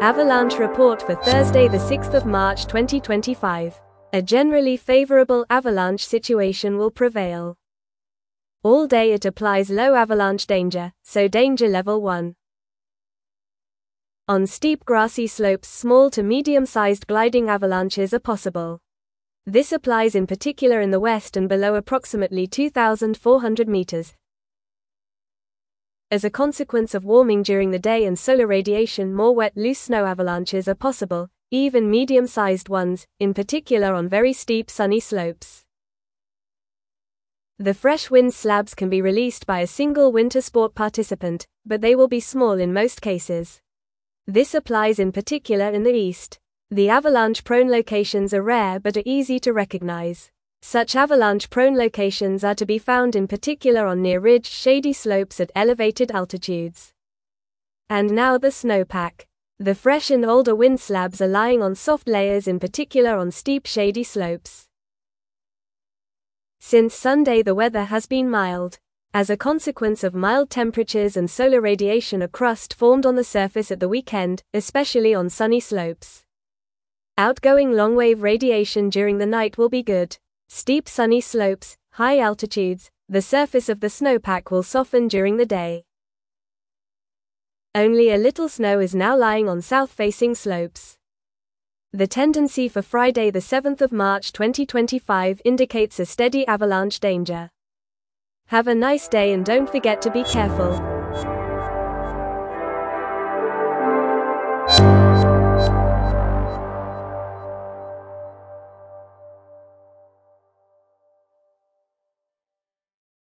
Avalanche report for Thursday the 6th of March 2025. A generally favorable avalanche situation will prevail. All day it applies low avalanche danger, so danger level 1. On steep grassy slopes small to medium-sized gliding avalanches are possible. This applies in particular in the west and below approximately 2,400 meters. As a consequence of warming during the day and solar radiation, more wet loose snow avalanches are possible, even medium-sized ones, in particular on very steep sunny slopes. The fresh wind slabs can be released by a single winter sport participant, but they will be small in most cases. This applies in particular in the east. The avalanche-prone locations are rare but are easy to recognize. Such avalanche-prone locations are to be found in particular on near-ridged shady slopes at elevated altitudes. And now the snowpack. The fresh and older wind slabs are lying on soft layers, in particular on steep shady slopes. Since Sunday the weather has been mild. As a consequence of mild temperatures and solar radiation, a crust formed on the surface at the weekend, especially on sunny slopes. Outgoing long-wave radiation during the night will be good. Steep sunny slopes, high altitudes, the surface of the snowpack will soften during the day. Only a little snow is now lying on south-facing slopes. The tendency for Friday the 7th of March 2025 indicates a steady avalanche danger. Have a nice day and don't forget to be careful.